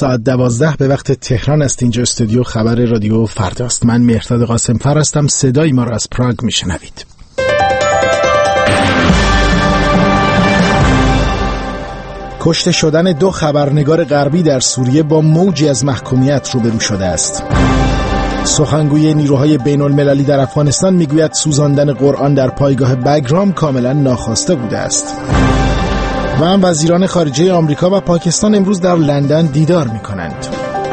ساعت 12 به وقت تهران است. اینجا استودیو خبر رادیو فرداست. من مهرداد قاسم‌فر هستم. صدای ما را از پراگ میشنوید. کشته شدن 2 خبرنگار غربی در سوریه با موجی از محکومیت روبرو شده است. سخنگوی نیروهای بین المللی در افغانستان میگوید سوزاندن قرآن در پایگاه بگرام کاملا ناخواسته بوده است. و هم وزیران خارجه آمریکا و پاکستان امروز در لندن دیدار می‌کنند.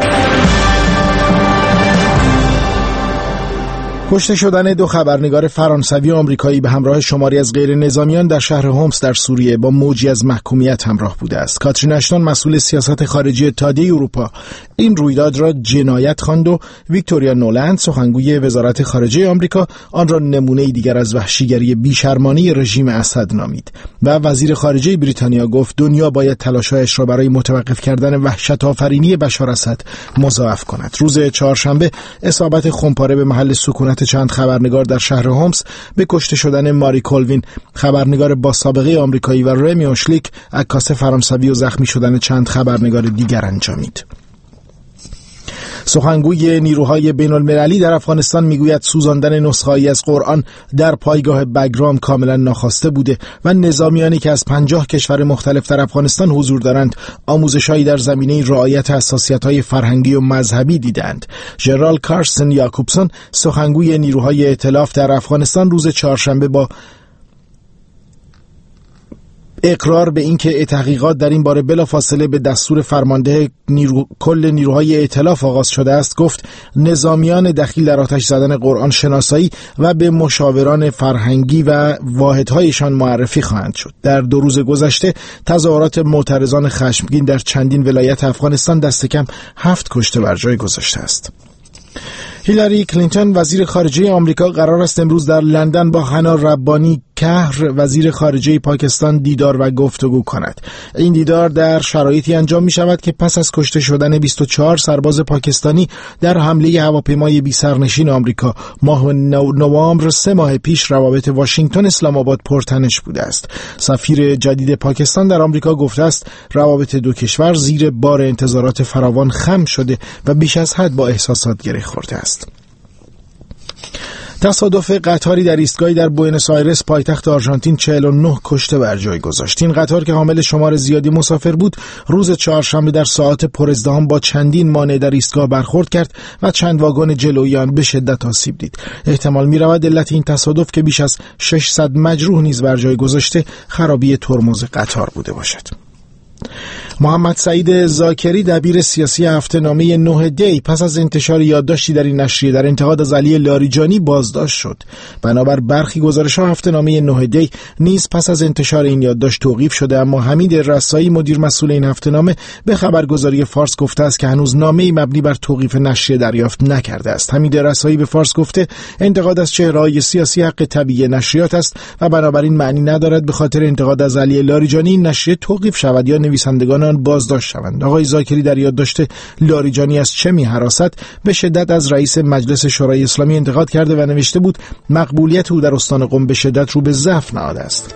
کشته شدن 2 خبرنگار فرانسوی و آمریکایی به همراه شماری از غیر نظامیان در شهر هومس در سوریه با موجی از محکومیت همراه بوده است. کاترین اشتون مسئول سیاست خارجی اتحادیه اروپا این رویداد را جنایت خواند و ویکتوریا نولند سخنگوی وزارت خارجه آمریکا آن را نمونه دیگر از وحشیگری بیشرمانه رژیم اسد نامید. و وزیر خارجه بریتانیا گفت دنیا باید تلاش‌هایش را برای متوقف کردن وحشت آفرینی بشار اسد مضاعف کند. روز چهارشنبه اصابت خمپاره به محل سکونت چند خبرنگار در شهر هومس به کشته شدن ماری کولوین خبرنگار با سابقه آمریکایی و رمی اوشلیک عکاس فرانسوی و زخمی شدن چند خبرنگار دیگر انجامید. سخنگوی نیروهای بین المللی در افغانستان میگوید سوزاندن نسخه‌ای از قرآن در پایگاه بگرام کاملا ناخواسته بوده و نظامیانی که از 50 کشور مختلف در افغانستان حضور دارند آموزش‌هایی در زمینه رعایت حساسیت‌های فرهنگی و مذهبی دیدند. ژنرال کارستن یاکوبسون سخنگوی نیروهای ائتلاف در افغانستان روز چهارشنبه با اقرار به اینکه تحقیقات در این باره بلافاصله به دستور فرمانده کل نیروهای ائتلاف آغاز شده است گفت نظامیان دخیل در آتش زدن قرآن شناسایی و به مشاوران فرهنگی و واحدهایشان معرفی خواهند شد. در 2 روز گذشته تظاهرات معترضان خشمگین در چندین ولایت افغانستان دست کم 7 کشته بر جای گذاشته است. هیلاری کلینتون وزیر خارجه آمریکا قرار است امروز در لندن با حنا ربانی کهر وزیر خارجه پاکستان دیدار و گفتگو کند. این دیدار در شرایطی انجام می شود که پس از کشته شدن 24 سرباز پاکستانی در حمله هواپیمای بی سرنشین آمریکا ماه نوامبر 3 ماه پیش روابط واشنگتن اسلام آباد پرتنش بوده است. سفیر جدید پاکستان در آمریکا گفته است روابط 2 کشور زیر بار انتظارات فراوان خم شده و بیش از حد با احساسات گره خورده است. تصادف قطاری در ایستگاهی در بوئنوس آیرس پایتخت آرژانتین 49 کشته بر جای گذاشت. این قطار که حامل شمار زیادی مسافر بود روز چهارشنبه در ساعات پرازدحام با چندین مانع در ایستگاه برخورد کرد و چند واگن جلویی آن به شدت آسیب دید. احتمال می‌رود علت این تصادف که بیش از 600 مجروح نیز بر جای گذاشته خرابی ترمز قطار بوده باشد. محمد سعید زاکری دبیر سیاسی هفته‌نامه 9 دی پس از انتشار یادداشتی در این نشریه در انتقاد از علی لاریجانی بازداشت شد. بنابر برخی گزارش‌ها هفته‌نامه 9 دی نیز پس از انتشار این یادداشت توقیف شده، اما حمید رسایی مدیر مسئول این هفته‌نامه به خبرگزاری فارس گفته است که هنوز نامه‌ای مبنی بر توقیف نشریه دریافت نکرده است. حمید رسایی به فارس گفته انتقاد از چهره‌های سیاسی حق طبیعی نشریات است و بنابراین معنی ندارد به خاطر انتقاد از علی لاریجانی این نشریه توقیف شود یا نویسندگان آن بازداشت شوند. آقای زاکری در یادداشت لاریجانی از چه می‌هراسد به شدت از رئیس مجلس شورای اسلامی انتقاد کرده و نوشته بود مقبولیت او در استان قم به شدت رو به ضعف نهاده است.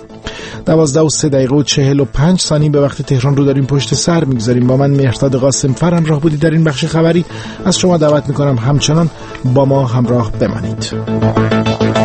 12:45 به وقت تهران رو داریم پشت سر می‌گذاریم. با من مهرداد قاسم‌فر همراه بودید در این بخش خبری. از شما دعوت می‌کنم همچنان با ما همراه بمانید.